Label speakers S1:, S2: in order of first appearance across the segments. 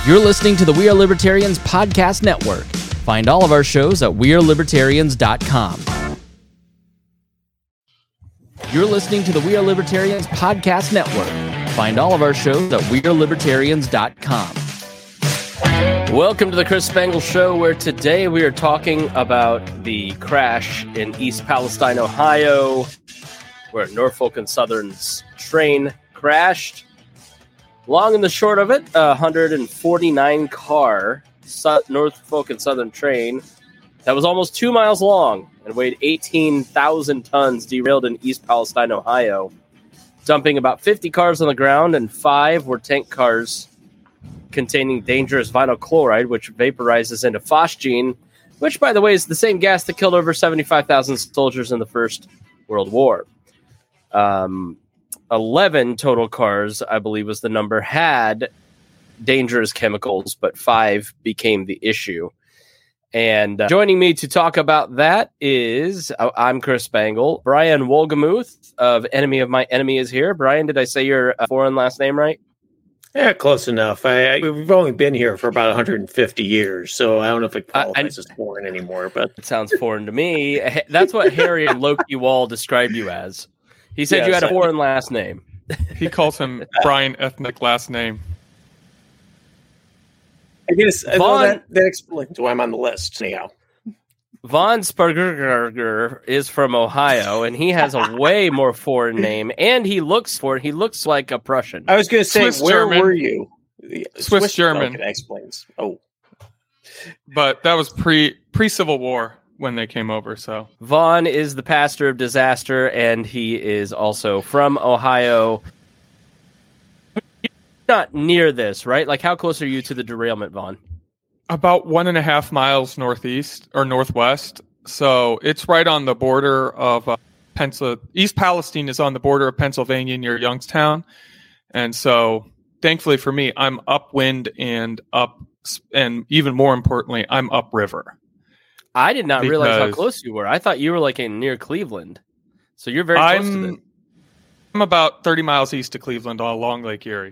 S1: You're listening to the We Are Libertarians Podcast Network. Find all of our shows at wearelibertarians.com. You're listening to the We Are Libertarians Podcast Network. Find all of our shows at wearelibertarians.com. Welcome to the Chris Spangle Show, where today we are talking about the crash in East Palestine, Ohio, where Norfolk and Southern's train crashed. Long and the short of it, a 149-car Norfolk and Southern train that was almost 2 miles long and weighed 18,000 tons derailed in East Palestine, Ohio, dumping about 50 cars on the ground, and 5 were tank cars containing dangerous vinyl chloride, which vaporizes into phosgene, which, by the way, is the same gas that killed over 75,000 soldiers in the First World War. 11 total cars, I believe was the number, had dangerous chemicals, but 5 became the issue. And joining me to talk about that is, I'm Chris Spangle. Brian Wolgemuth of Enemy of My Enemy is here. Brian, did I say your foreign last name right?
S2: Yeah, close enough. We've only been here for about 150 years, so I don't know if it qualifies as foreign anymore. But
S1: it sounds foreign to me. That's what Harry and Loki Wall described you as. He said you had a foreign last name.
S3: He calls him Brian ethnic last name.
S2: I guess that explains why I'm on the list. Anyhow,
S1: Von Spargerger is from Ohio, and he has a way more foreign name, and he looks like a Prussian.
S2: I was going to say,
S3: Swiss
S2: where
S3: German.
S2: were you?
S3: Swiss German.
S2: Okay, that explains. Oh,
S3: but that was pre-Civil War when they came over. So
S1: Vaughn is the pastor of disaster, and he is also from Ohio. Not near this, right? Like, how close are you to the derailment, Vaughn?
S3: about 1.5 miles northeast or northwest. So it's right on the border of East Palestine is on the border of Pennsylvania near Youngstown. And so thankfully for me, I'm upwind and even more importantly, I'm upriver.
S1: I did not realize how close you were. I thought you were like near Cleveland. So you're very close to them.
S3: I'm about 30 miles east of Cleveland along Lake Erie.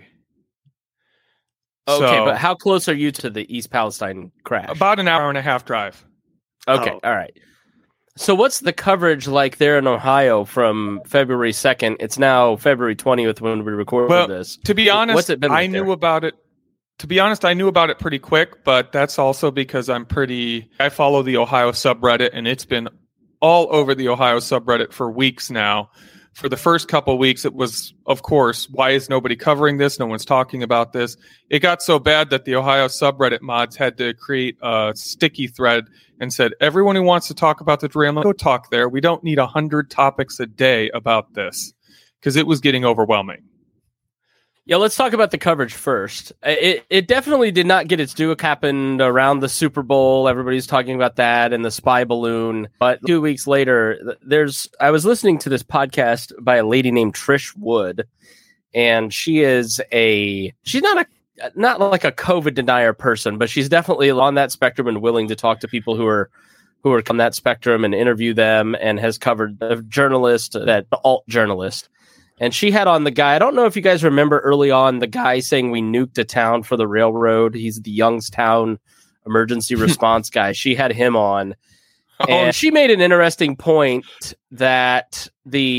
S1: Okay, but how close are you to the East Palestine crash?
S3: About an hour and a half drive.
S1: Okay, all right. So what's the coverage like there in Ohio from February 2nd? It's now February 20th when we recorded this.
S3: To be honest,
S1: what's it been like
S3: I knew about it. To be honest, I knew about it pretty quick, but that's also because I follow the Ohio subreddit, and it's been all over the Ohio subreddit for weeks now. For the first couple of weeks, it was, of course, why is nobody covering this? No one's talking about this. It got so bad that the Ohio subreddit mods had to create a sticky thread and said, everyone who wants to talk about the derailment, go talk there. We don't need 100 topics a day about this, because it was getting overwhelming.
S1: Yeah, let's talk about the coverage first. It definitely did not get its due. It happened around the Super Bowl. Everybody's talking about that and the spy balloon. But 2 weeks later, I was listening to this podcast by a lady named Trish Wood, and she's not like a COVID denier person, but she's definitely on that spectrum and willing to talk to people who are on that spectrum and interview them, and has covered a journalist, that alt journalist. And she had on the guy, I don't know if you guys remember early on, the guy saying we nuked a town for the railroad. He's the Youngstown emergency response guy. She had him on. And she made an interesting point that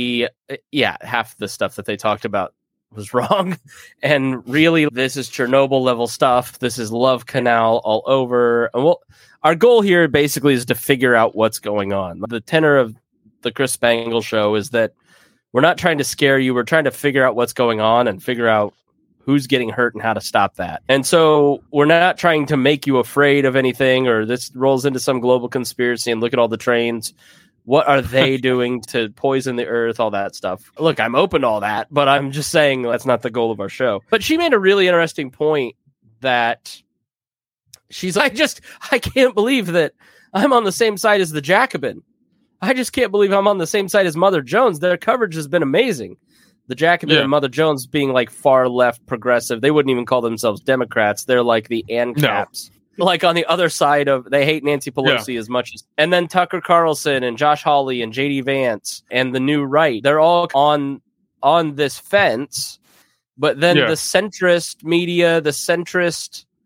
S1: half the stuff that they talked about was wrong. And really, this is Chernobyl level stuff. This is Love Canal all over. And our goal here basically is to figure out what's going on. The tenor of the Chris Spangle Show is that we're not trying to scare you. We're trying to figure out what's going on and figure out who's getting hurt and how to stop that. And so we're not trying to make you afraid of anything, or this rolls into some global conspiracy and look at all the trains. What are they doing to poison the earth? All that stuff. Look, I'm open to all that, but I'm just saying that's not the goal of our show. But she made a really interesting point that she's like, I can't believe that I'm on the same side as the Jacobin. I just can't believe I'm on the same side as Mother Jones. Their coverage has been amazing. The Jacobin and Mother Jones being like far left progressive. They wouldn't even call themselves Democrats. They're like the ANCAPs. No. Like on the other side of, they hate Nancy Pelosi as much as, and then Tucker Carlson and Josh Hawley and JD Vance and the New Right. They're all on this fence, but then the centrist media, the centrist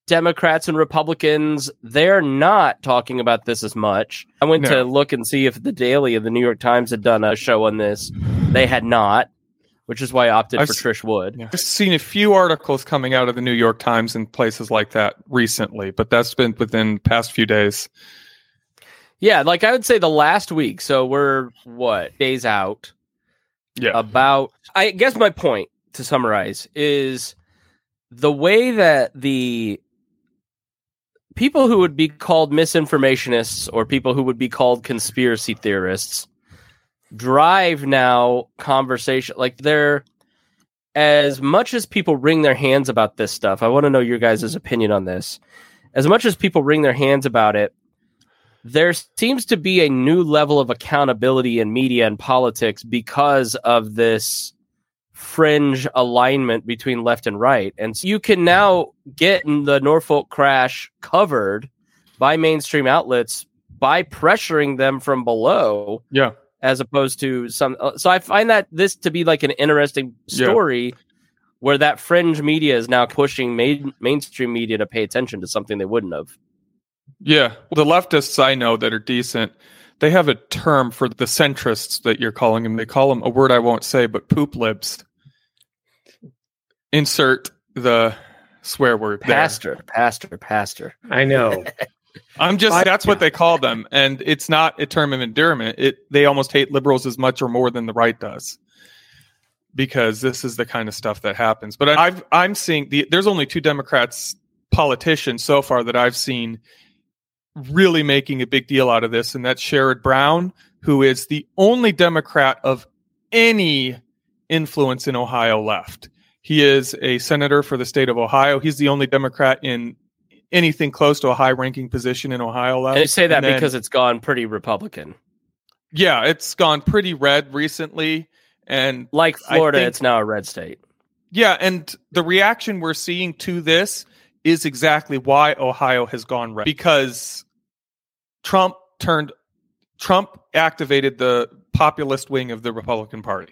S1: Democrats and Republicans, they're not talking about this as much. I went to look and see if the Daily of the New York Times had done a show on this. They had not, which is why I opted for Trish Wood.
S3: I've seen a few articles coming out of the New York Times and places like that recently, but that's been within the past few days.
S1: Yeah, like I would say the last week. So we're, days out?
S3: Yeah.
S1: I guess my point, to summarize, is the way that the people who would be called misinformationists or people who would be called conspiracy theorists drive now conversation. Like, they're, as much as people wring their hands about this stuff, I want to know your guys' opinion on this. As much as people wring their hands about it, there seems to be a new level of accountability in media and politics because of this fringe alignment between left and right. And so you can now get the Norfolk crash covered by mainstream outlets by pressuring them from below.
S3: Yeah.
S1: As opposed to some. So I find that this to be like an interesting story where that fringe media is now pushing mainstream media to pay attention to something they wouldn't have.
S3: Yeah. The leftists I know that are decent, they have a term for the centrists that you're calling them. They call them a word I won't say, but poop libs. Insert the swear word.
S1: Pastor.
S2: I know.
S3: That's what they call them. And it's not a term of endearment. They almost hate liberals as much or more than the right does, because this is the kind of stuff that happens. But I'm seeing there's only 2 Democrats politicians so far that I've seen really making a big deal out of this. And that's Sherrod Brown, who is the only Democrat of any influence in Ohio left. He is a senator for the state of Ohio. He's the only Democrat in anything close to a high-ranking position in Ohio left.
S1: And you say that because it's gone pretty Republican.
S3: Yeah, it's gone pretty red recently. And
S1: like Florida, it's now a red state.
S3: Yeah, and the reaction we're seeing to this is exactly why Ohio has gone red. Because Trump activated the populist wing of the Republican Party.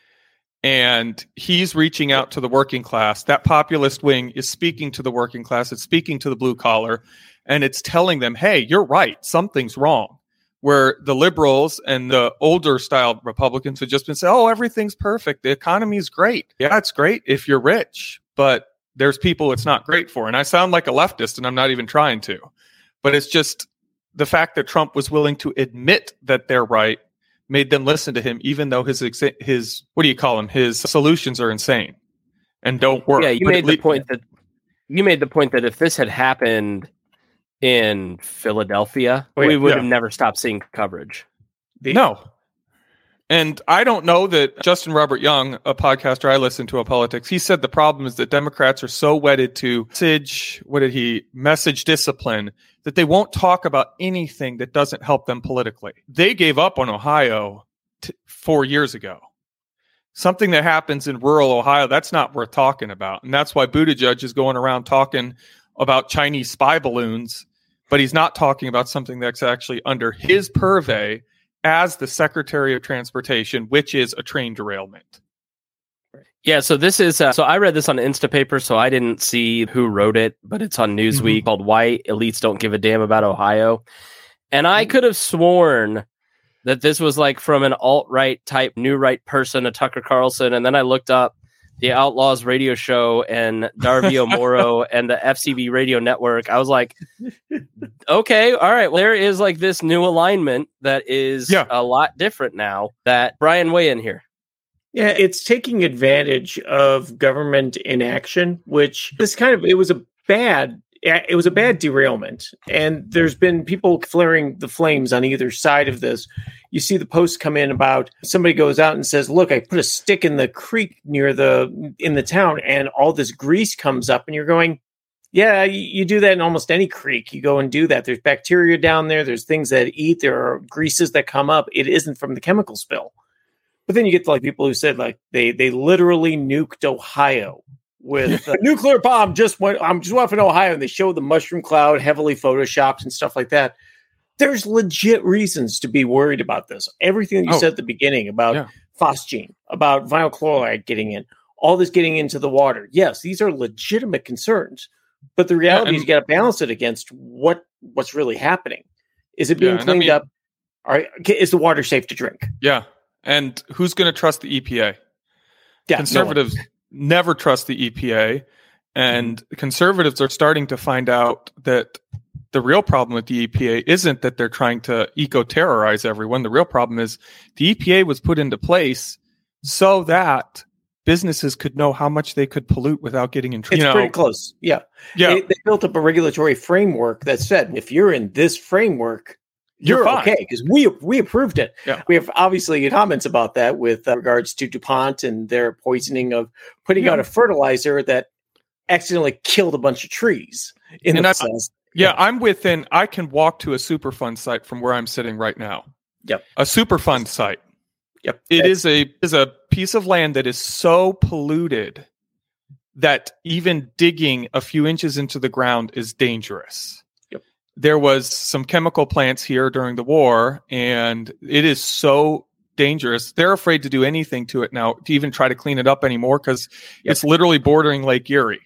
S3: And he's reaching out to the working class. That populist wing is speaking to the working class. It's speaking to the blue collar. And it's telling them, hey, you're right. Something's wrong. Where the liberals and the older style Republicans have just been saying, oh, everything's perfect. The economy is great. Yeah, it's great if you're rich. But there's people it's not great for. And I sound like a leftist, and I'm not even trying to. But it's just the fact that Trump was willing to admit that they're right made them listen to him, even though his what do you call him? His solutions are insane and don't work.
S1: Yeah, you made the point that if this had happened in Philadelphia, we would have never stopped seeing coverage.
S3: No. And I don't know that Justin Robert Young, a podcaster I listen to on politics, he said the problem is that Democrats are so wedded to message discipline, that they won't talk about anything that doesn't help them politically. They gave up on Ohio 4 years ago. Something that happens in rural Ohio, that's not worth talking about. And that's why Buttigieg is going around talking about Chinese spy balloons, but he's not talking about something that's actually under his purvey as the Secretary of Transportation, which is a train derailment.
S1: Yeah, so this is so I read this on Instapaper, so I didn't see who wrote it, but it's on Newsweek called Why Elites Don't Give a Damn About Ohio. And I could have sworn that this was like from an alt-right type new right person, a Tucker Carlson, and then I looked up the Outlaws radio show and Darvio Moro and the FCB radio network. I was like, okay, all right. Well, there is like this new alignment that is a lot different now. That Brian, weigh in here.
S2: Yeah, it's taking advantage of government inaction, which it was a bad derailment. And there's been people flaring the flames on either side of this. You see the posts come in about somebody goes out and says, look, I put a stick in the creek in the town, and all this grease comes up, and you're going, yeah, you do that in almost any creek. You go and do that. There's bacteria down there. There's things that eat. There are greases that come up. It isn't from the chemical spill. But then you get like people who said like they literally nuked Ohio with a nuclear bomb. I'm just off in Ohio, and they show the mushroom cloud heavily photoshopped and stuff like that. There's legit reasons to be worried about this. Everything that you said at the beginning about phosgene, about vinyl chloride getting in, all this getting into the water. Yes, these are legitimate concerns. But the reality is you got to balance it against what's really happening. Is it being cleaned up? All right, is the water safe to drink?
S3: Yeah. And who's going to trust the EPA?
S2: Yeah,
S3: conservatives never trust the EPA. And conservatives are starting to find out that the real problem with the EPA isn't that they're trying to eco-terrorize everyone. The real problem is the EPA was put into place so that businesses could know how much they could pollute without getting in trouble.
S2: It's pretty close. Yeah. They built up a regulatory framework that said, if you're in this framework, you're okay, because we approved it.
S3: Yeah.
S2: We have obviously comments about that with regards to DuPont and their poisoning of putting out a fertilizer that accidentally killed a bunch of trees in the process.
S3: I can walk to a Superfund site from where I'm sitting right now.
S2: Yep.
S3: A Superfund site.
S2: Yep.
S3: It is a piece of land that is so polluted that even digging a few inches into the ground is dangerous.
S2: Yep.
S3: There was some chemical plants here during the war, and it is so dangerous. They're afraid to do anything to it now, to even try to clean it up anymore, because it's literally bordering Lake Erie.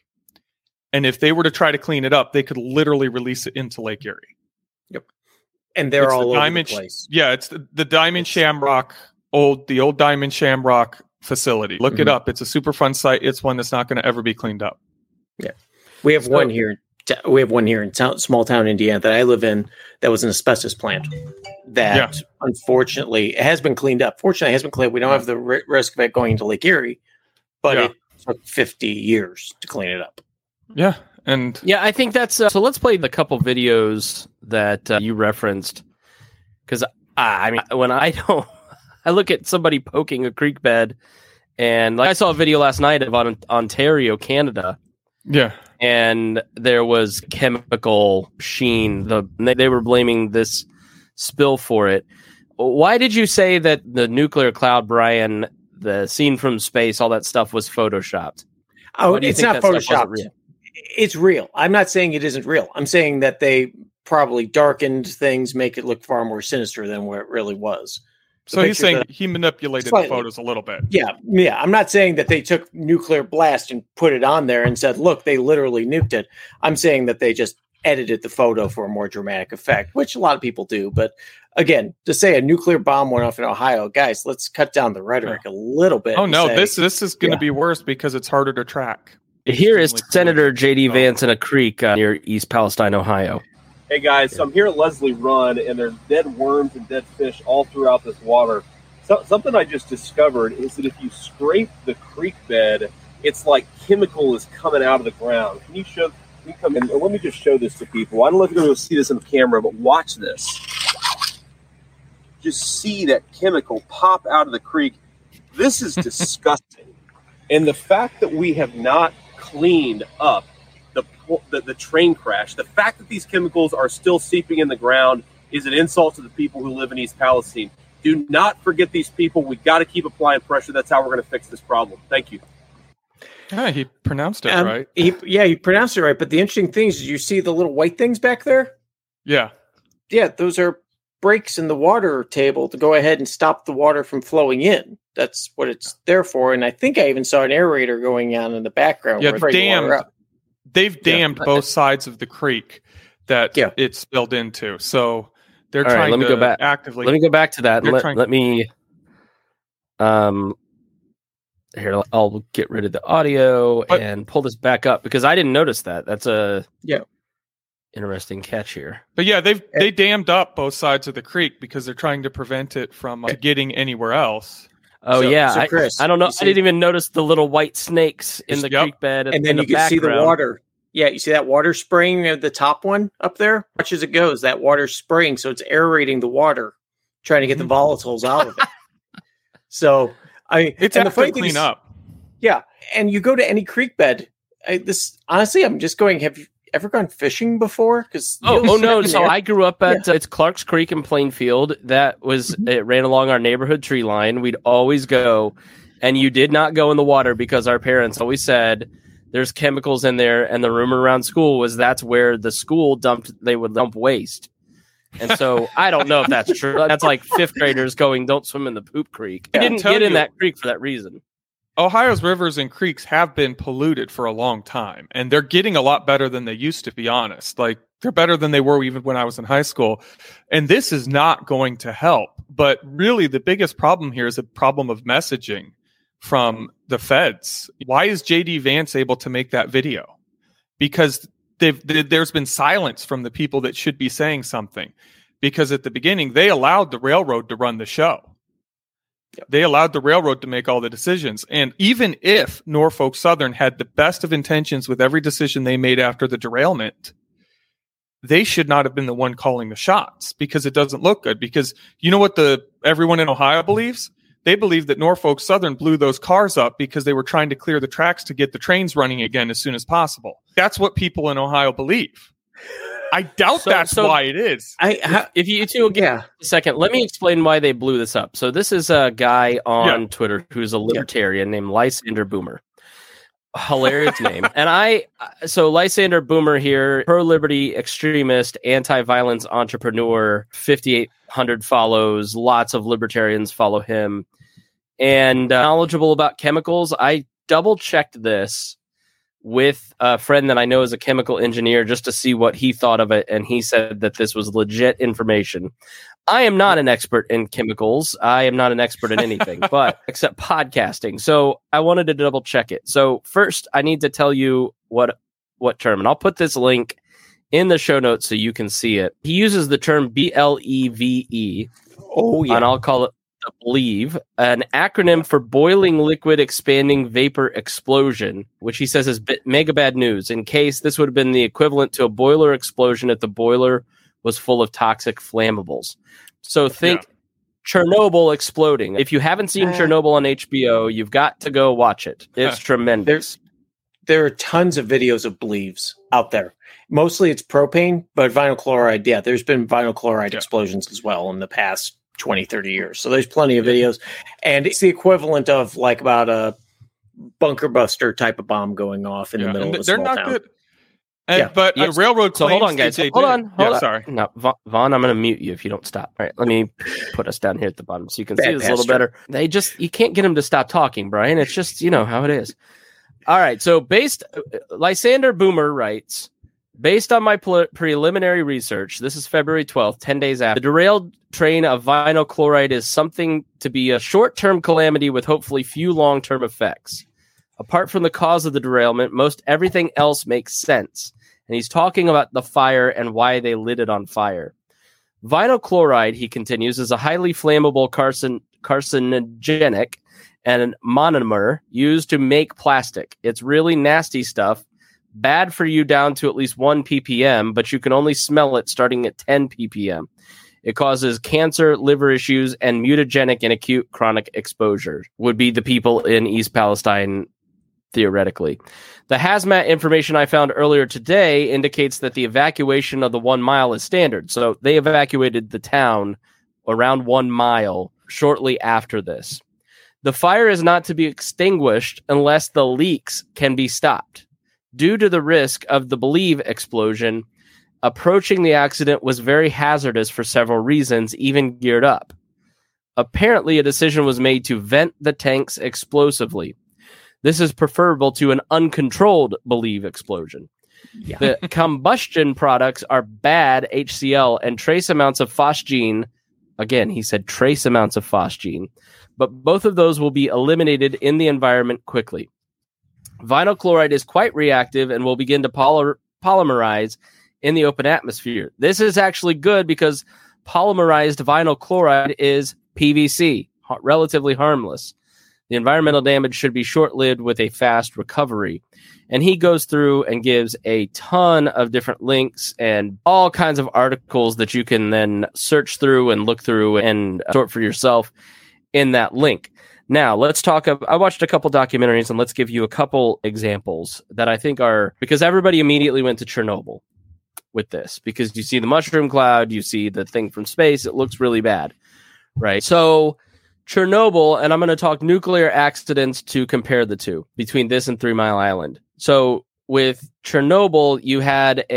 S3: And if they were to try to clean it up, they could literally release it into Lake Erie.
S2: Yep. And they're all over the place.
S3: Yeah, it's the Diamond Shamrock, the old Diamond Shamrock facility. Look it up. It's a Superfund site. It's one that's not going to ever be cleaned up.
S2: Yeah. We have one here. We have one here in small town Indiana that I live in that was an asbestos plant that unfortunately has been cleaned up. Fortunately, it has been cleaned up. We don't have the risk of it going into Lake Erie, but it took 50 years to clean it up.
S3: Yeah. And
S1: I think that's so. Let's play the couple videos that you referenced, because I mean, when I look at somebody poking a creek bed, and like I saw a video last night of Ontario, Canada.
S3: Yeah.
S1: And there was chemical sheen. They were blaming this spill for it. Why did you say that the nuclear cloud, Brian, the scene from space, all that stuff was photoshopped?
S2: Oh, it's not photoshopped. It's real. I'm not saying it isn't real. I'm saying that they probably darkened things, make it look far more sinister than what it really was.
S3: So he's saying he manipulated the photos a little bit.
S2: Yeah. I'm not saying that they took nuclear blast and put it on there and said, look, they literally nuked it. I'm saying that they just edited the photo for a more dramatic effect, which a lot of people do. But again, to say a nuclear bomb went off in Ohio, guys, let's cut down the rhetoric a little bit.
S3: Oh, no, this is going to be worse because it's harder to track.
S1: Here is Senator J.D. Vance in a creek near East Palestine, Ohio.
S4: Hey guys, so I'm here at Leslie Run, and there's dead worms and dead fish all throughout this water. So, something I just discovered is that if you scrape the creek bed, it's like chemical is coming out of the ground. Can you come in? Let me just show this to people. I don't know if you're going to see this on camera, but watch this. Just see that chemical pop out of the creek. This is disgusting. And the fact that we have not cleaned up the train crash, the fact that these chemicals are still seeping in the ground is an insult to the people who live in East Palestine. Do not forget these people. We got to keep applying pressure. That's how we're going to fix this problem. Thank you.
S3: Yeah, he pronounced it right.
S2: He pronounced it right. But the interesting thing is, you see the little white things back there?
S3: Yeah.
S2: Yeah, those are breaks in the water table to go ahead and stop the water from flowing in. That's what it's there for. And I think I even saw an aerator going on in the background.
S3: Yeah, they've dammed both sides of the creek that it spilled into. So they're trying to go back actively.
S1: Let me go back to that. Let me here, I'll get rid of the audio and pull this back up because I didn't notice that. That's a interesting catch here.
S3: But yeah, they dammed up both sides of the creek because they're trying to prevent it from getting anywhere else.
S1: Oh, so Chris, I don't know. I didn't even notice the little white snakes in the creek bed.
S2: And then you can see the water. Yeah, you see that water spraying at the top one up there? Watch as it goes. That water's spraying, so it's aerating the water, trying to get the volatiles out of it. So,
S3: it's the funny clean up.
S2: Yeah, and you go to any creek bed. Honestly, I'm just going. Have you ever gone fishing before? Because
S1: no. So I grew up at it's Clark's Creek in Plainfield. That was it ran along our neighborhood tree line. We'd always go, and you did not go in the water because our parents always said there's chemicals in there, and the rumor around school was that's where the school they would dump waste. And so I don't know if that's true. That's like fifth graders going, don't swim in the poop creek. I didn't get in that creek for that reason.
S3: Ohio's rivers and creeks have been polluted for a long time, and they're getting a lot better than they used to, be honest. Like, they're better than they were even when I was in high school. And this is not going to help. But really, the biggest problem here is a problem of messaging from the feds. Why is JD Vance able to make that video? Because there's been silence from the people that should be saying something. Because at the beginning, they allowed the railroad to run the show. They allowed the railroad to make all the decisions. And even if Norfolk Southern had the best of intentions with every decision they made after the derailment, they should not have been the one calling the shots, because it doesn't look good. Because you know what everyone in Ohio believes? They believe that Norfolk Southern blew those cars up because they were trying to clear the tracks to get the trains running again as soon as possible. That's what people in Ohio believe. I doubt that's why it is.
S1: If you two will give me a second, let me explain why they blew this up. So this is a guy on Twitter who's a libertarian named Lysander Boomer. Hilarious name. And so Lysander Boomer here, pro-liberty extremist, anti-violence entrepreneur, 5,800 follows, lots of libertarians follow him, and knowledgeable about chemicals. I double-checked this with a friend that I know is a chemical engineer just to see what he thought of it, and he said that this was legit information. I am not an expert in chemicals. I am not an expert in anything, but except podcasting. So I wanted to double check it. So first, I need to tell you what term, and I'll put this link in the show notes so you can see it. He uses the term BLEVE.
S2: Oh, yeah.
S1: And I'll call it BLEVE, an acronym for Boiling Liquid Expanding Vapor Explosion, which he says is mega bad news. In case this would have been the equivalent to a boiler explosion if the boiler was full of toxic flammables. So think Chernobyl exploding. If you haven't seen Chernobyl on HBO, you've got to go watch it. It's tremendous.
S2: There are tons of videos of BLEVEs out there. Mostly it's propane, but vinyl chloride, there's been vinyl chloride explosions as well in the past 20, 30 years. So there's plenty of videos. And it's the equivalent of like about a bunker buster type of bomb going off in the middle of a small town. Good.
S3: But a railroad claims...
S1: So hold on, guys. Hold on.
S3: Sorry.
S1: No, Vaughn, I'm going to mute you if you don't stop. All right, let me put us down here at the bottom so you can see this a little better. You can't get them to stop talking, Brian. It's just, how it is. All right, so Lysander Boomer writes, based on my preliminary research, this is February 12th, 10 days after, the derailed train of vinyl chloride is something to be a short-term calamity with hopefully few long-term effects. Apart from the cause of the derailment, most everything else makes sense. And he's talking about the fire and why they lit it on fire. Vinyl chloride, he continues, is a highly flammable carcinogenic and monomer used to make plastic. It's really nasty stuff, bad for you down to at least 1 ppm, but you can only smell it starting at 10 ppm. It causes cancer, liver issues, and mutagenic and acute chronic exposure, would be the people in East Palestine, theoretically. The hazmat information I found earlier today indicates that the evacuation of the 1 mile is standard. So they evacuated the town around 1 mile shortly after this. The fire is not to be extinguished unless the leaks can be stopped. Due to the risk of the BLEVE explosion, approaching the accident was very hazardous for several reasons, even geared up. Apparently, a decision was made to vent the tanks explosively. This is preferable to an uncontrolled BLEVE explosion. Yeah. The combustion products are bad HCl and trace amounts of phosgene. Again, he said trace amounts of phosgene, but both of those will be eliminated in the environment quickly. Vinyl chloride is quite reactive and will begin to polymerize in the open atmosphere. This is actually good because polymerized vinyl chloride is PVC, relatively harmless. The environmental damage should be short-lived with a fast recovery. And he goes through and gives a ton of different links and all kinds of articles that you can then search through and look through and sort for yourself in that link. Now, let's talk. I watched a couple documentaries, and let's give you a couple examples that I think are, because everybody immediately went to Chernobyl with this, because you see the mushroom cloud, you see the thing from space, it looks really bad, right? So Chernobyl, and I'm going to talk nuclear accidents to compare the two between this and 3 Mile Island. So with Chernobyl, you had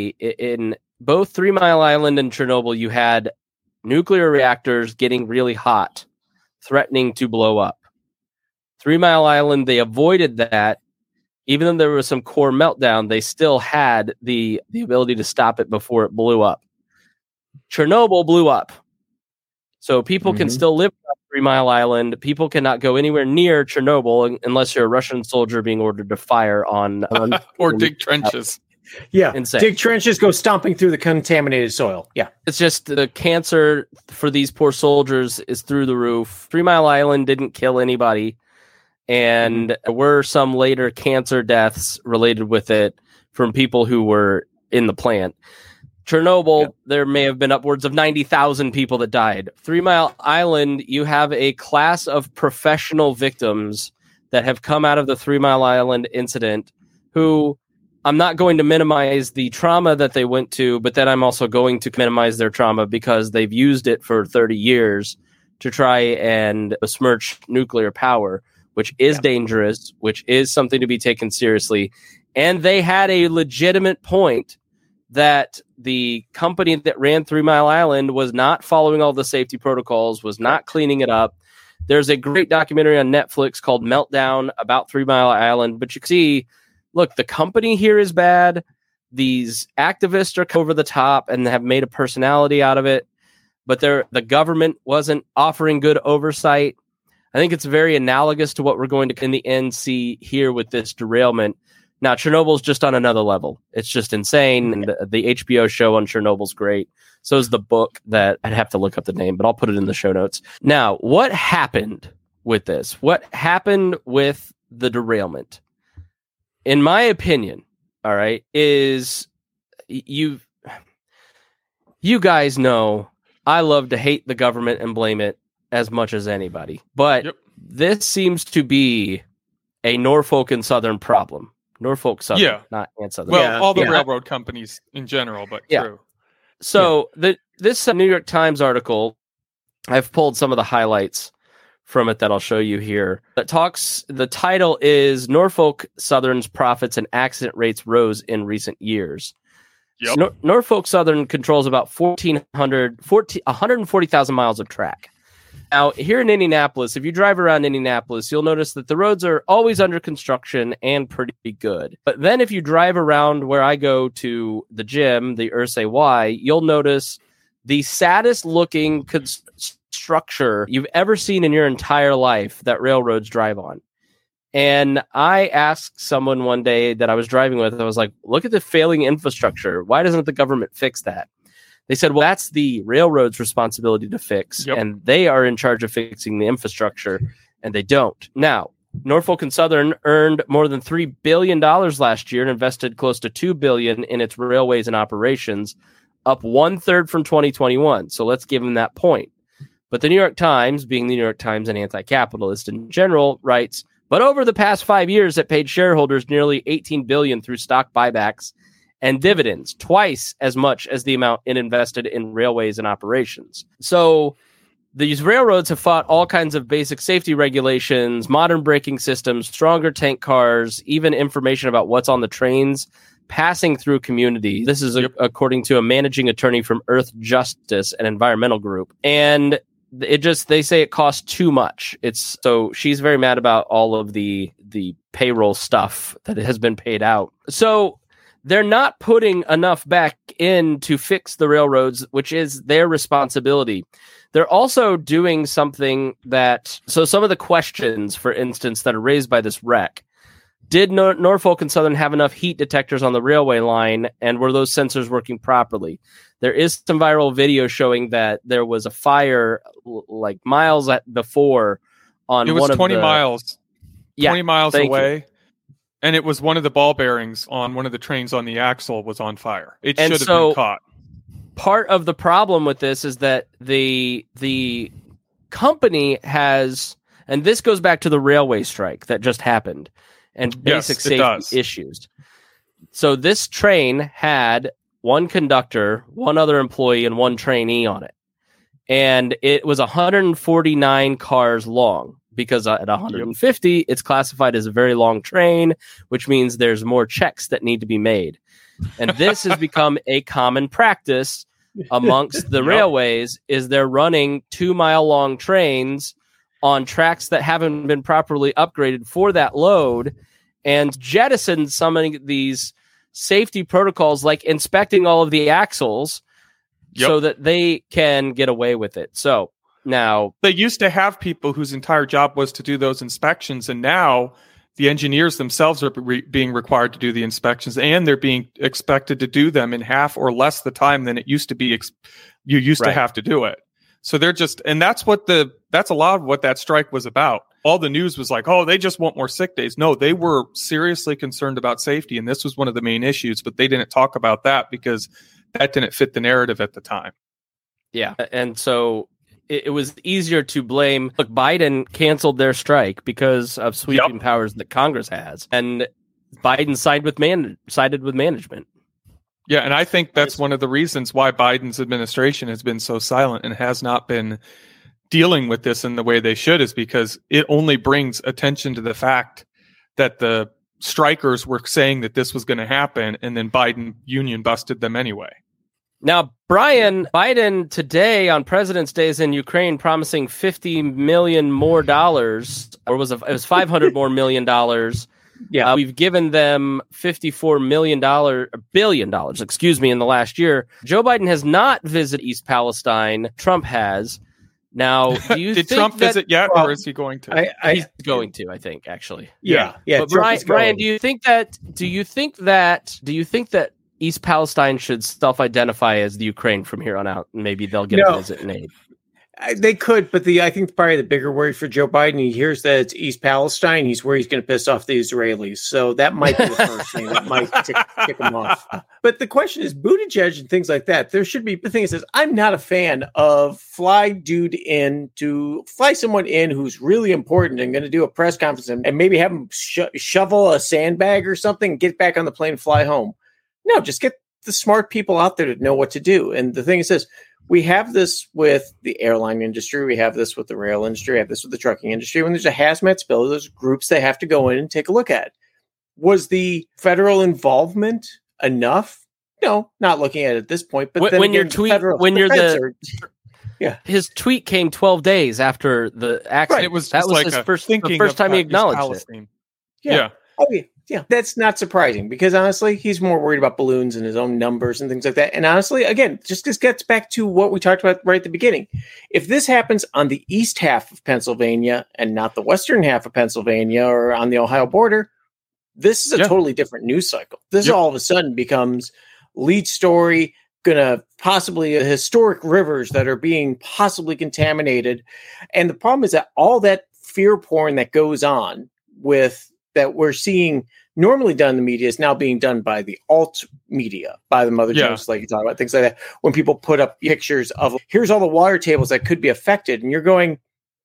S1: in both 3 Mile Island and Chernobyl, you had nuclear reactors getting really hot, threatening to blow up. 3 Mile Island, they avoided that. Even though there was some core meltdown, they still had the ability to stop it before it blew up. Chernobyl blew up. So people can still live on 3 Mile Island. People cannot go anywhere near Chernobyl unless you're a Russian soldier being ordered to fire on
S3: or dig trenches.
S2: Yeah,
S1: insane.
S2: Dig trenches, go stomping through the contaminated soil. Yeah.
S1: It's just the cancer for these poor soldiers is through the roof. 3 Mile Island didn't kill anybody. And there were some later cancer deaths related with it from people who were in the plant. Chernobyl, there may have been upwards of 90,000 people that died. 3 Mile Island, you have a class of professional victims that have come out of the 3 Mile Island incident who I'm not going to minimize the trauma that they went to, but then I'm also going to minimize their trauma because they've used it for 30 years to try and besmirch nuclear power, which is dangerous, which is something to be taken seriously. And they had a legitimate point that the company that ran 3 Mile Island was not following all the safety protocols, was not cleaning it up. There's a great documentary on Netflix called Meltdown about 3 Mile Island, but you can see, look, the company here is bad. These activists are over the top and have made a personality out of it, but the government wasn't offering good oversight. I think it's very analogous to what we're going to, in the end, see here with this derailment. Now, Chernobyl's just on another level. It's just insane. And the HBO show on Chernobyl's great. So is the book that I'd have to look up the name, but I'll put it in the show notes. Now, what happened with this? What happened with the derailment? In my opinion, all right, is you guys know I love to hate the government and blame it as much as anybody. But this seems to be a Norfolk and Southern problem. Norfolk Southern, not and Southern.
S3: Well, all the railroad companies in general, but true.
S1: So this New York Times article, I've pulled some of the highlights from it that I'll show you here. The title is Norfolk Southern's profits and accident rates rose in recent years. Yep. So Norfolk Southern controls about 140,000 miles of track. Now, here in Indianapolis, if you drive around Indianapolis, you'll notice that the roads are always under construction and pretty good. But then if you drive around where I go to the gym, the Ursay Y, you'll notice the saddest looking structure you've ever seen in your entire life that railroads drive on. And I asked someone one day that I was driving with, I was like, look at the failing infrastructure. Why doesn't the government fix that? They said, well, that's the railroad's responsibility to fix, and they are in charge of fixing the infrastructure, and they don't. Now, Norfolk and Southern earned more than $3 billion last year and invested close to $2 billion in its railways and operations, up 1/3 from 2021. So let's give them that point. But the New York Times, being the New York Times and anti-capitalist in general, writes, but over the past 5 years, it paid shareholders nearly $18 billion through stock buybacks and dividends, twice as much as the amount it invested in railways and operations. So these railroads have fought all kinds of basic safety regulations, modern braking systems, stronger tank cars, even information about what's on the trains passing through community. This is according to a managing attorney from Earth Justice, an environmental group. And they say it costs too much. So she's very mad about all of the payroll stuff that has been paid out. So they're not putting enough back in to fix the railroads, which is their responsibility. They're also doing something so some of the questions, for instance, that are raised by this wreck, did Norfolk and Southern have enough heat detectors on the railway line, and were those sensors working properly? There is some viral video showing that there was a fire like miles before on one of the... It was
S3: 20 miles. 20 miles away. And it was one of the ball bearings on one of the trains on the axle was on fire. It should have been caught.
S1: Part of the problem with this is that the company has, and this goes back to the railway strike that just happened, and basic safety issues. So this train had one conductor, one other employee, and one trainee on it. And it was 149 cars long. Because at 150, it's classified as a very long train, which means there's more checks that need to be made. And this has become a common practice amongst the railways, is they're running 2 mile long trains on tracks that haven't been properly upgraded for that load and jettison some of these safety protocols like inspecting all of the axles so that they can get away with it. So now
S3: they used to have people whose entire job was to do those inspections, and now the engineers themselves are being required to do the inspections, and they're being expected to do them in half or less the time than it used to be. You used to have to do it. So they're just, and that's a lot of what that strike was about. All the news was like, oh, they just want more sick days. No, they were seriously concerned about safety, and this was one of the main issues, but they didn't talk about that because that didn't fit the narrative at the time.
S1: Yeah. And so it was easier to blame. Look, Biden canceled their strike because of sweeping powers that Congress has, and Biden sided with management.
S3: Yeah, and I think that's one of the reasons why Biden's administration has been so silent and has not been dealing with this in the way they should, is because it only brings attention to the fact that the strikers were saying that this was going to happen, and then Biden union busted them anyway.
S1: Now, Brian, Biden today on President's Day is in Ukraine promising $50 million more dollars, or it was $500 million. Yeah, we've given them $54 billion, in the last year. Joe Biden has not visited East Palestine. Trump has. Now, do you
S3: did
S1: think
S3: Trump visit yet, or is he going to?
S1: He's going to, I think, actually.
S2: Yeah.
S1: But Brian, do you think that East Palestine should self-identify as the Ukraine from here on out, and maybe they'll get a visit and aid?
S2: They could, but I think probably the bigger worry for Joe Biden, he hears that it's East Palestine, he's worried he's going to piss off the Israelis. So that might be the first thing that might tick him off. But the question is, Buttigieg and things like that, there should be, the thing is, I'm not a fan of fly someone in who's really important and going to do a press conference and maybe have him shovel a sandbag or something, get back on the plane and fly home. No, just get the smart people out there to know what to do. And the thing is this, we have this with the airline industry. We have this with the rail industry. We have this with the trucking industry. When there's a hazmat spill, there's groups they have to go in and take a look at. Was the federal involvement enough? No, not looking at it at this point. But
S1: his tweet came 12 days after the accident.
S3: Right. It was
S1: that was
S3: like
S1: his first time he acknowledged it.
S2: Yeah. Oh, yeah. Yeah, that's not surprising because honestly, he's more worried about balloons and his own numbers and things like that. And honestly, again, just gets back to what we talked about right at the beginning. If this happens on the east half of Pennsylvania and not the western half of Pennsylvania or on the Ohio border, this is a totally different news cycle. This all of a sudden becomes lead story, gonna possibly historic rivers that are being possibly contaminated. And the problem is that all that fear porn that goes on with that we're seeing normally done in the media is now being done by the alt media, by the Mother Jones, like you talk about, things like that. When people put up pictures of, here's all the water tables that could be affected, and you're going,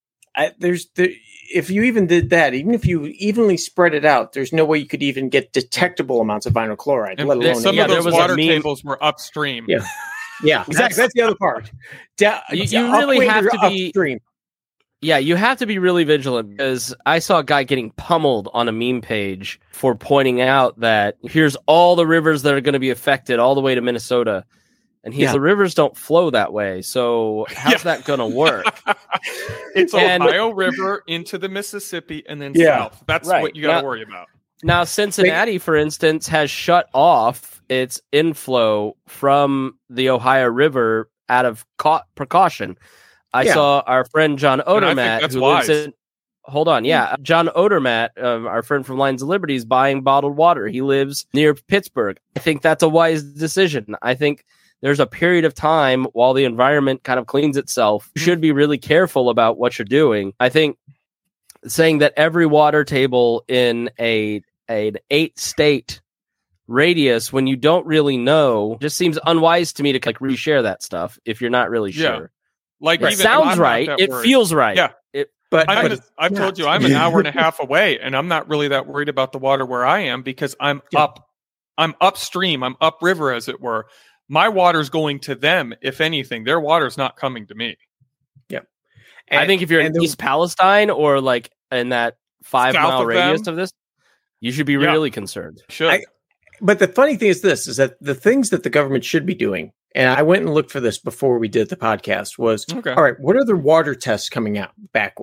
S2: if you even did that, even if you evenly spread it out, there's no way you could even get detectable amounts of vinyl chloride, let alone
S3: some of those water tables were upstream.
S2: Yeah, exactly. That's the other part.
S1: You really have to be
S2: upstream.
S1: Yeah, you have to be really vigilant because I saw a guy getting pummeled on a meme page for pointing out that here's all the rivers that are going to be affected all the way to Minnesota. And the rivers don't flow that way. So how's that going to work?
S3: It's Ohio River into the Mississippi and then south. That's what you got to worry about.
S1: Now, Cincinnati, for instance, has shut off its inflow from the Ohio River out of precaution. I saw our friend John Odermatt, who lives in. Hold on, John Odermatt, our friend from Lions of Liberty, is buying bottled water. He lives near Pittsburgh. I think that's a wise decision. I think there's a period of time while the environment kind of cleans itself. You should be really careful about what you're doing. I think saying that every water table in an 8-state radius, when you don't really know, just seems unwise to me to like reshare that stuff if you're not really sure.
S3: Like
S1: it sounds right. It feels right.
S3: Yeah. But I've told you I'm an hour and a half away, and I'm not really that worried about the water where I am because I'm upstream. I'm upriver, as it were. My water's going to them. If anything, their water's not coming to me.
S2: Yeah.
S1: I think if you're in East Palestine or like in that 5-mile radius of this, you should be really concerned.
S2: But the funny thing is this, is that the things that the government should be doing, and I went and looked for this before we did the podcast, was, all right, what are the water tests coming out back with?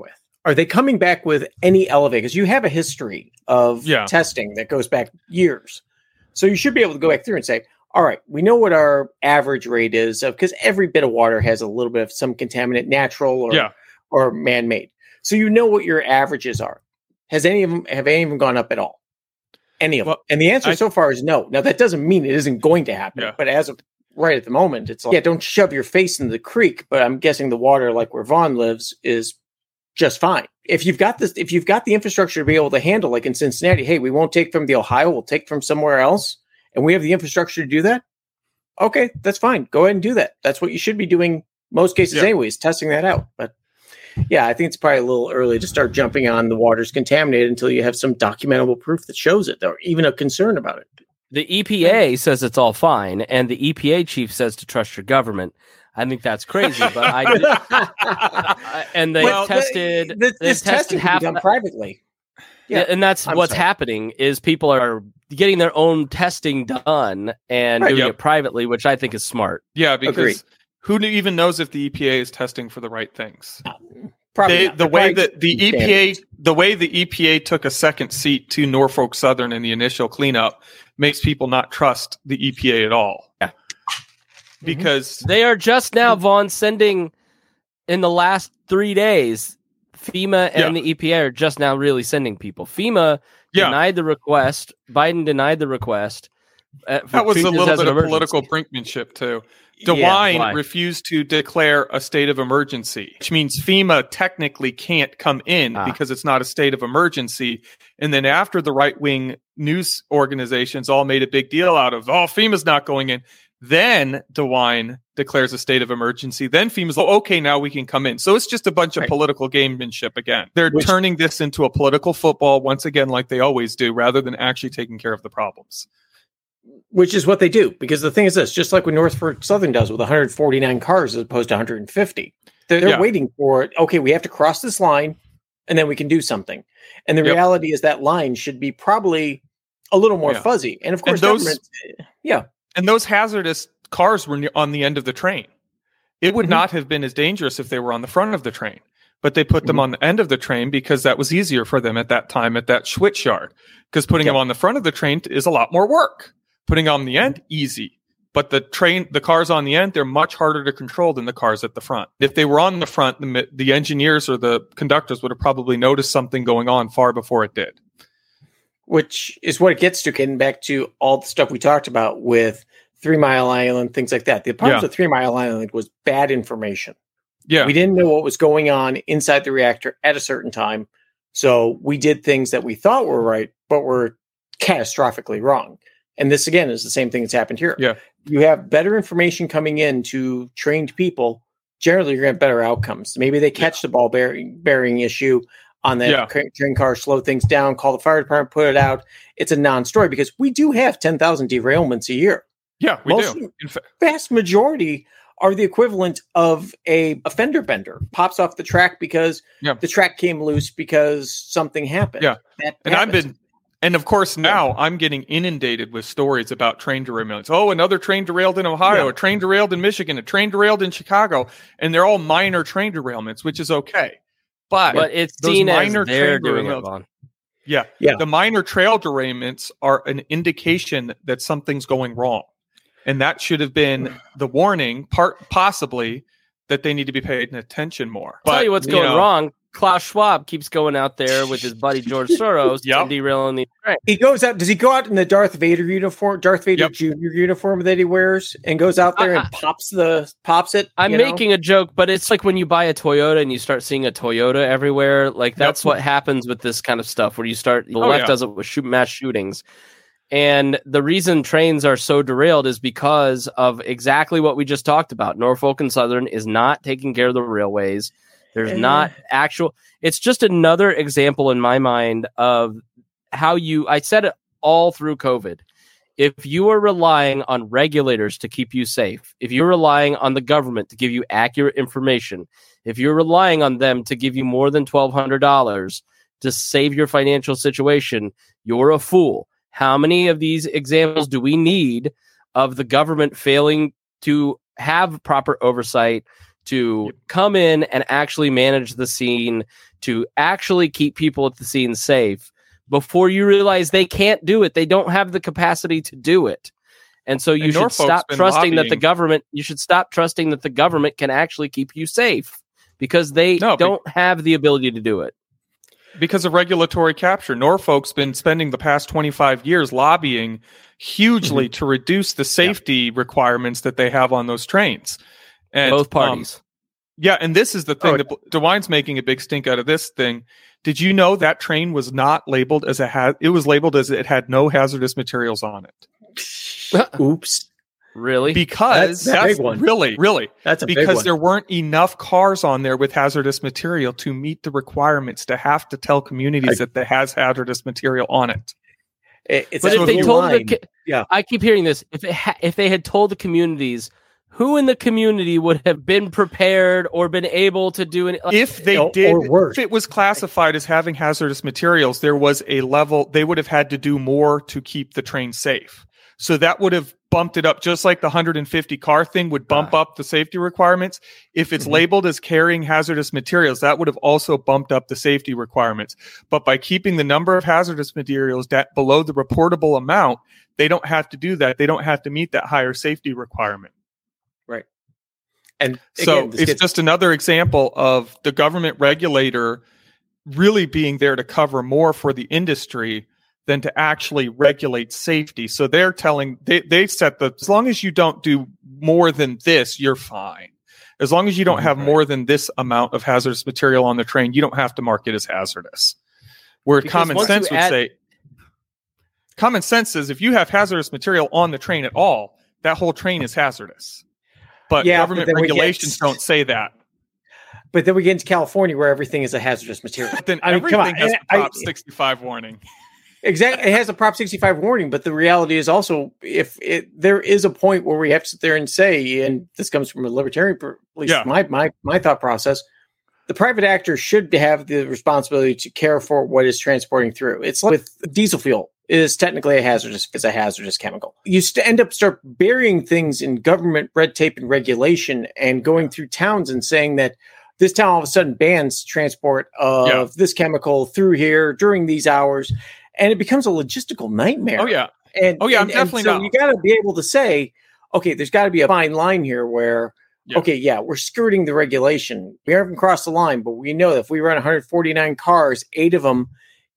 S2: are they coming back with any elevate? Because you have a history of testing that goes back years. So you should be able to go back through and say, all right, we know what our average rate is, because every bit of water has a little bit of some contaminant, natural or man-made. So you know what your averages are. Have any of them gone up at all? Any of them? And the answer so far is no. Now, that doesn't mean it isn't going to happen. But as of right at the moment, it's like, don't shove your face in the creek. But I'm guessing the water, like where Vaughn lives, is just fine. If you've got the infrastructure to be able to handle, like in Cincinnati, hey, we won't take from the Ohio, we'll take from somewhere else, and we have the infrastructure to do that. Okay, that's fine. Go ahead and do that. That's what you should be doing most cases anyways, testing that out. But yeah, I think it's probably a little early to start jumping on the water's contaminated until you have some documentable proof that shows it, or even a concern about it.
S1: The EPA says it's all fine, and the EPA chief says to trust your government. I think that's crazy, but and they tested.
S2: This testing can be done privately.
S1: Yeah, and that's what's happening is people are getting their own testing done and doing it privately, which I think is smart.
S3: Yeah, because who even knows if the EPA is testing for the right things?
S2: Probably
S3: the way that the EPA took a second seat to Norfolk Southern in the initial cleanup makes people not trust the EPA at all.
S1: Yeah.
S3: Because
S1: they are just now, Vaughn, sending in the last 3 days, FEMA and the EPA are just now really sending people. FEMA denied the request. Biden denied the request.
S3: That was a little bit of political brinkmanship, too. DeWine refused to declare a state of emergency, which means FEMA technically can't come in because it's not a state of emergency. And then after the right-wing news organizations all made a big deal out of, FEMA's not going in, then DeWine declares a state of emergency. Then FEMA's like, okay, now we can come in. So it's just a bunch of political gamemanship again. They're turning this into a political football once again, like they always do, rather than actually taking care of the problems.
S2: Which is what they do. Because the thing is this, just like what Norfolk Southern does with 149 cars as opposed to 150. They're waiting for it. Okay, we have to cross this line and then we can do something. And the reality is that line should be probably a little more fuzzy. And of course,
S3: and those hazardous cars were on the end of the train. It would not have been as dangerous if they were on the front of the train, but they put them on the end of the train because that was easier for them at that time at that switch yard. Because putting them on the front of the train is a lot more work. Putting them on the end, easy. But the cars on the end, they're much harder to control than the cars at the front. If they were on the front, the engineers or the conductors would have probably noticed something going on far before it did.
S2: Which is what it gets to, getting back to all the stuff we talked about with 3 Mile Island, things like that. The problem with 3 Mile Island was bad information.
S3: Yeah.
S2: We didn't know what was going on inside the reactor at a certain time. So we did things that we thought were right, but were catastrophically wrong. And this, again, is the same thing that's happened here.
S3: Yeah.
S2: You have better information coming in to trained people. Generally, you're going to have better outcomes. Maybe they catch the ball bearing issue on that train car, slow things down, call the fire department, put it out. It's a non-story because we do have 10,000 derailments a year.
S3: Yeah, we do.
S2: Vast majority are the equivalent of a fender bender. Pops off the track because the track came loose because something happened.
S3: Yeah, and of course now I'm getting inundated with stories about train derailments. Oh, another train derailed in Ohio, a train derailed in Michigan, a train derailed in Chicago, and they're all minor train derailments, which is okay. But
S1: it's
S3: those
S1: seen
S3: minor
S1: as they're
S3: train
S1: doing
S3: derailments.
S1: it,
S3: The minor trail derailments are an indication that something's going wrong. And that should have been the warning, possibly, that they need to be paying attention more.
S1: I'll tell you what's going wrong. Klaus Schwab keeps going out there with his buddy George Soros and derailing the train.
S2: He goes out. Does he go out in the Darth Vader uniform, Darth Vader Jr. uniform that he wears, and goes out there and pops it?
S1: I'm making a joke, but it's like when you buy a Toyota and you start seeing a Toyota everywhere. Like that's what happens with this kind of stuff, where you start. The left does it with mass shootings. And the reason trains are so derailed is because of exactly what we just talked about. Norfolk and Southern is not taking care of the railways. There's not actual. It's just another example in my mind of how I said it all through COVID. If you are relying on regulators to keep you safe, if you're relying on the government to give you accurate information, if you're relying on them to give you more than $1,200 to save your financial situation, you're a fool. How many of these examples do we need of the government failing to have proper oversight, to come in and actually manage the scene, to actually keep people at the scene safe before you realize they can't do it. They don't have the capacity to do it. And so you should stop trusting that the government, you should stop trusting that the government can actually keep you safe, because they don't have the ability to do it.
S3: Because of regulatory capture. Norfolk's been spending the past 25 years lobbying hugely to reduce the safety requirements that they have on those trains. And
S1: both parties.
S3: And this is the thing that DeWine's making a big stink out of this thing. Did you know that train was not labeled as it was labeled as it had no hazardous materials on it?
S2: Oops.
S1: Really?
S2: That's a big one.
S3: Really.
S2: That's a big one.
S3: Because there weren't enough cars on there with hazardous material to meet the requirements to have to tell communities that it has hazardous material on it.
S2: But if they told
S1: I keep hearing this. If they had told the communities, who in the community would have been prepared or been able to do it?
S3: If they did, if it was classified as having hazardous materials, there was a level, they would have had to do more to keep the train safe. So that would have bumped it up, just like the 150 car thing would bump up the safety requirements. If it's labeled as carrying hazardous materials, that would have also bumped up the safety requirements. But by keeping the number of hazardous materials below the reportable amount, they don't have to do that. They don't have to meet that higher safety requirement.
S2: Right. And
S3: so it's just another example of the government regulator really being there to cover more for the industry than to actually regulate safety. So they're telling, they set as long as you don't do more than this, you're fine. As long as you don't have more than this amount of hazardous material on the train, you don't have to mark it as hazardous. Where common sense would say, common sense says if you have hazardous material on the train at all, that whole train is hazardous. But government regulations don't say that.
S2: But then we get into California where everything is a hazardous material.
S3: Then everything has a Prop 65 warning.
S2: Exactly. It has a Prop 65 warning, but the reality is also there is a point where we have to sit there and say, and this comes from a libertarian, at least my thought process, the private actor should have the responsibility to care for what is transporting through. It's like with diesel fuel. It is technically a hazardous chemical. You end up start burying things in government red tape and regulation and going through towns and saying that this town all of a sudden bans transport of this chemical through here during these hours. And it becomes a logistical nightmare.
S3: Oh, yeah.
S2: I'm
S3: definitely
S2: not. So you got to be able to say, okay, there's got to be a fine line here where, we're skirting the regulation. We haven't crossed the line, but we know that if we run 149 cars, 8 of them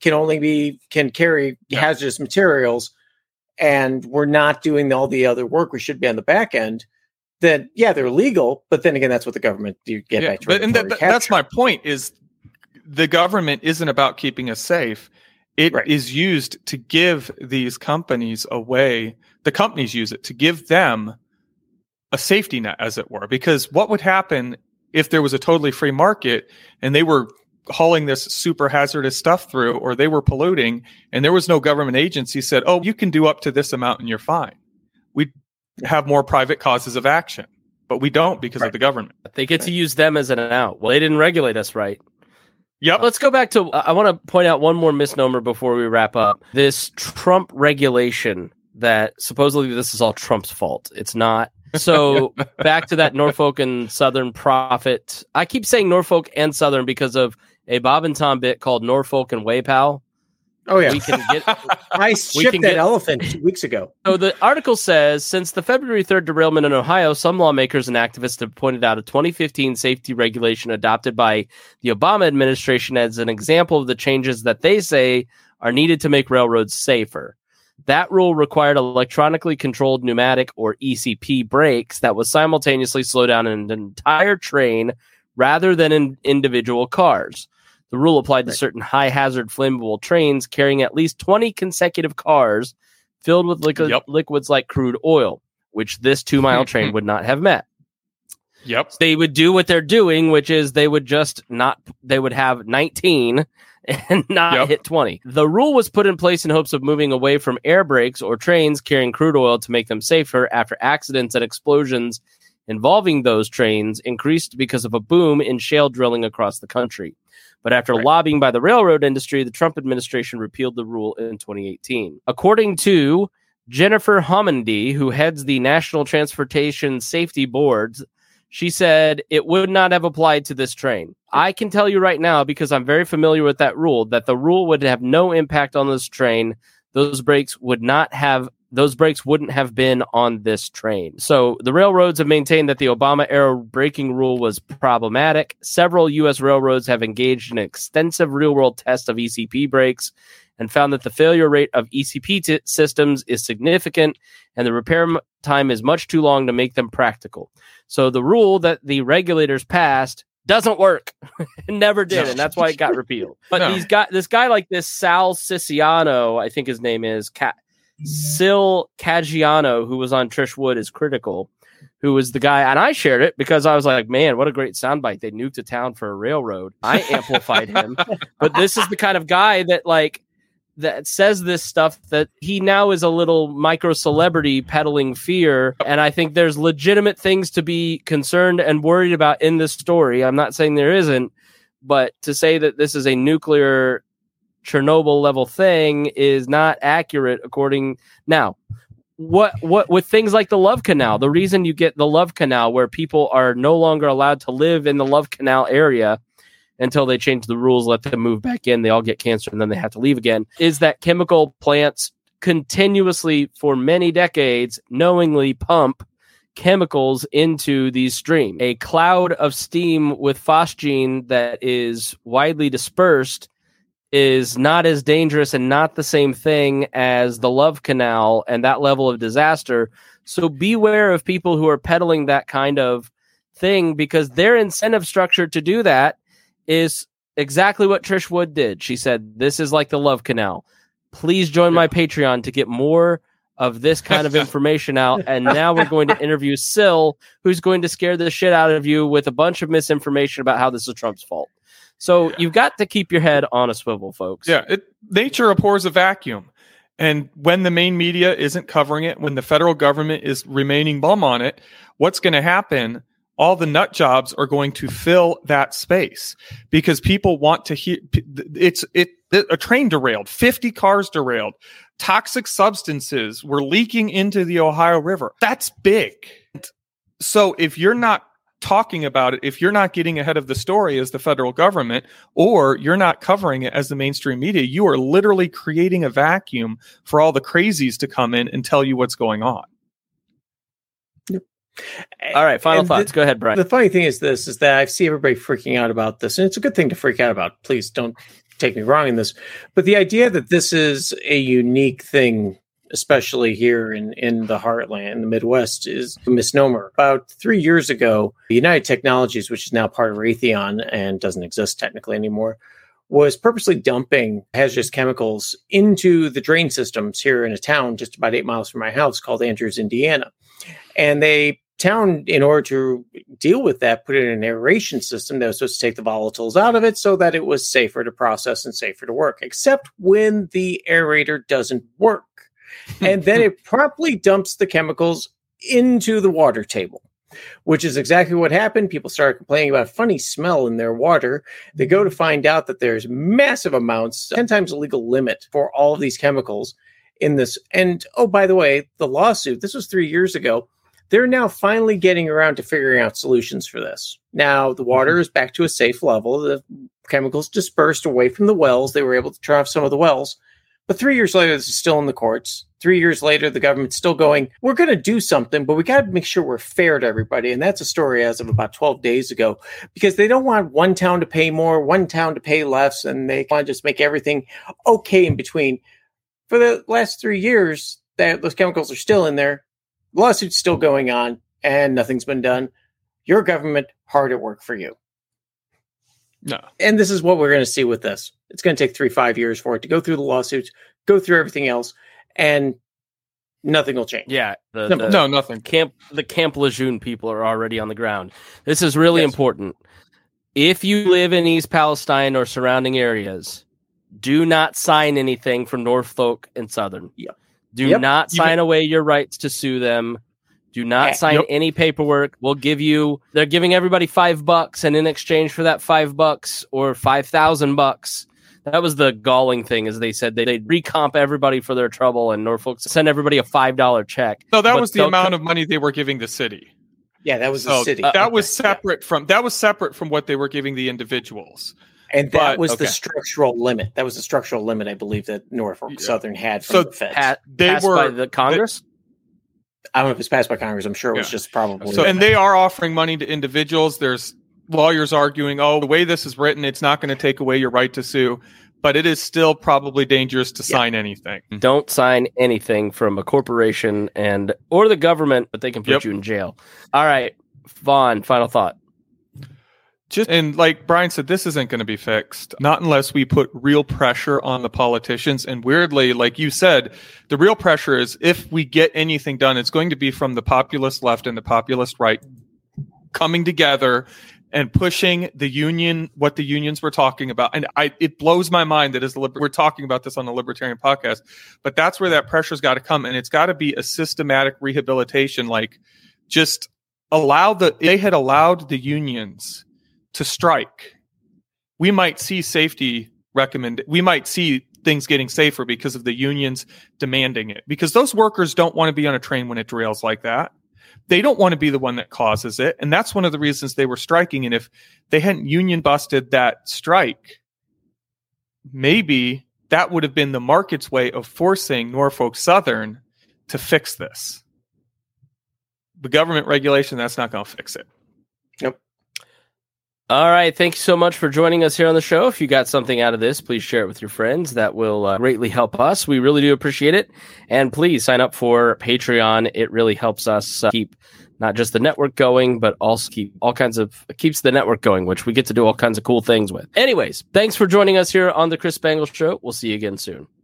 S2: can carry hazardous materials, and we're not doing all the other work we should be on the back end. Then, they're legal. But then again, that's what the government do. Get back to.
S3: That's my point. Is the government isn't about keeping us safe. It is used to give these companies away. The companies use it to give them a safety net, as it were. Because what would happen if there was a totally free market and they were hauling this super hazardous stuff through, or they were polluting, and there was no government agency said, "Oh, you can do up to this amount and you're fine." We'd have more private causes of action, but we don't because of the government.
S1: They get to use them as an out. Well, they didn't regulate us right.
S3: Yep.
S1: Let's go back to, I want to point out one more misnomer before we wrap up. This Trump regulation that supposedly this is all Trump's fault. It's not. So back to that Norfolk and Southern profit. I keep saying Norfolk and Southern because of a Bob and Tom bit called Norfolk and Waypal.
S2: Oh, yeah.
S1: We can get,
S2: I shipped that elephant 2 weeks ago.
S1: So the article says, since the February 3rd derailment in Ohio, some lawmakers and activists have pointed out a 2015 safety regulation adopted by the Obama administration as an example of the changes that they say are needed to make railroads safer. That rule required electronically controlled pneumatic or ECP brakes that would simultaneously slow down an entire train rather than in individual cars. The rule applied to certain high-hazard flammable trains carrying at least 20 consecutive cars filled with liquids like crude oil, which this 2-mile train would not have met.
S3: Yep.
S1: They would do what they're doing, which is they would have 19 and not hit 20. The rule was put in place in hopes of moving away from air brakes or trains carrying crude oil to make them safer after accidents and explosions involving those trains increased because of a boom in shale drilling across the country. But after lobbying by the railroad industry, the Trump administration repealed the rule in 2018. According to Jennifer Homendy, who heads the National Transportation Safety Board, She said it would not have applied to this train. I can tell you right now, because I'm very familiar with that rule, that the rule would have no impact on this train. Those brakes wouldn't have been on this train. So the railroads have maintained that the Obama-era braking rule was problematic. Several U.S. railroads have engaged in an extensive real-world test of ECP brakes and found that the failure rate of ECP systems is significant and the repair time is much too long to make them practical. So the rule that the regulators passed doesn't work. It never did, and that's why it got repealed. But this guy like this Sal Siciano, I think his name is Sil Caggiano, who was on Trish Wood is Critical, who was the guy, and I shared it because I was like, man, what a great soundbite. They nuked a town for a railroad. I amplified him. But this is the kind of guy that says this stuff, that he now is a little micro celebrity peddling fear. And I think there's legitimate things to be concerned and worried about in this story. I'm not saying there isn't, but to say that this is a nuclear Chernobyl level thing is not accurate now. What with things like the Love Canal, the reason you get the Love Canal where people are no longer allowed to live in the Love Canal area until they change the rules, let them move back in, they all get cancer, and then they have to leave again, is that chemical plants continuously, for many decades, knowingly pump chemicals into these streams. A cloud of steam with phosgene that is widely dispersed is not as dangerous and not the same thing as the Love Canal and that level of disaster. So beware of people who are peddling that kind of thing, because their incentive structure to do that is exactly what Trish Wood did. She said, this is like the Love Canal. Please join my Patreon to get more of this kind of information out. And now we're going to interview Sil, who's going to scare the shit out of you with a bunch of misinformation about how this is Trump's fault. So you've got to keep your head on a swivel, folks.
S3: Yeah, nature abhors a vacuum. And when the main media isn't covering it, when the federal government is remaining bum on it, what's going to happen? All the nut jobs are going to fill that space because people want to hear. A train derailed, 50 cars derailed, toxic substances were leaking into the Ohio River. That's big. So if you're not talking about it, if you're not getting ahead of the story as the federal government, or you're not covering it as the mainstream media, you are literally creating a vacuum for all the crazies to come in and tell you what's going on.
S2: Yep.
S1: All right, final thoughts. Go ahead, Brian.
S2: The funny thing is that I see everybody freaking out about this, and it's a good thing to freak out about. Please don't take me wrong in this. But the idea that this is a unique thing, especially here in the heartland, in the Midwest, is a misnomer. About 3 years ago, United Technologies, which is now part of Raytheon and doesn't exist technically anymore, was purposely dumping hazardous chemicals into the drain systems here in a town just about 8 miles from my house called Andrews, Indiana. And town, in order to deal with that, put in an aeration system that was supposed to take the volatiles out of it so that it was safer to process and safer to work, except when the aerator doesn't work. And then it promptly dumps the chemicals into the water table, which is exactly what happened. People started complaining about a funny smell in their water. They go to find out that there's massive amounts, 10 times the legal limit for all of these chemicals in this. And, oh, by the way, the lawsuit, this was 3 years ago. They're now finally getting around to figuring out solutions for this. Now, the water is back to a safe level. The chemicals dispersed away from the wells. They were able to turn off some of the wells. But 3 years later, this is still in the courts. 3 years later, the government's still going, we're going to do something, but we got to make sure we're fair to everybody. And that's a story as of about 12 days ago, because they don't want one town to pay more, one town to pay less, and they want to just make everything okay in between. For the last 3 years, those chemicals are still in there. The lawsuit's still going on, and nothing's been done. Your government, hard at work for you.
S3: No.
S2: And this is what we're going to see with this. It's going to take 3-5 years for it to go through the lawsuits, go through everything else, and nothing will change.
S1: Yeah.
S3: Nothing.
S1: The Camp Lejeune people are already on the ground. This is really important. If you live in East Palestine or surrounding areas, do not sign anything from Norfolk and Southern.
S2: Yep.
S1: Do not sign away your rights to sue them. Do not sign any paperwork. They're giving everybody $5, and in exchange for that $5 or $5,000, that was the galling thing, as they said they'd recomp everybody for their trouble, and Norfolk send everybody a $5 check.
S3: No, that was the amount of money they were giving the city.
S2: Yeah, that was
S3: So
S2: the city.
S3: that was separate from what they were giving the individuals.
S2: And that was
S1: okay.
S2: the structural limit. That was the structural limit, I believe, that Norfolk Southern had from the feds.
S1: Passed by the Congress?
S2: I don't know if it's passed by Congress. I'm sure it was just probably.
S3: So, and they are offering money to individuals. There's lawyers arguing, the way this is written, it's not going to take away your right to sue, but it is still probably dangerous to sign anything.
S1: Don't sign anything from a corporation or the government, but they can put you in jail. All right, Vaughn, final thought.
S3: And like Brian said, this isn't going to be fixed, not unless we put real pressure on the politicians. And weirdly, like you said, the real pressure is if we get anything done, it's going to be from the populist left and the populist right coming together and pushing the union, what the unions were talking about. And it blows my mind that we're talking about this on the Libertarian Podcast, but that's where that pressure's got to come. And it's got to be a systematic rehabilitation. Like just they had allowed the unions to strike, we might see we might see things getting safer because of the unions demanding it, because those workers don't want to be on a train when it derails like that. They don't want to be the one that causes it. And that's one of the reasons they were striking. And if they hadn't union busted that strike, maybe that would have been the market's way of forcing Norfolk Southern to fix this. The government regulation, that's not going to fix it.
S2: Nope.
S1: All right. Thank you so much for joining us here on the show. If you got something out of this, please share it with your friends. That will greatly help us. We really do appreciate it. And please sign up for Patreon. It really helps us keep not just the network going, but also keeps the network going, which we get to do all kinds of cool things with. Anyways, thanks for joining us here on the Chris Spangle Show. We'll see you again soon.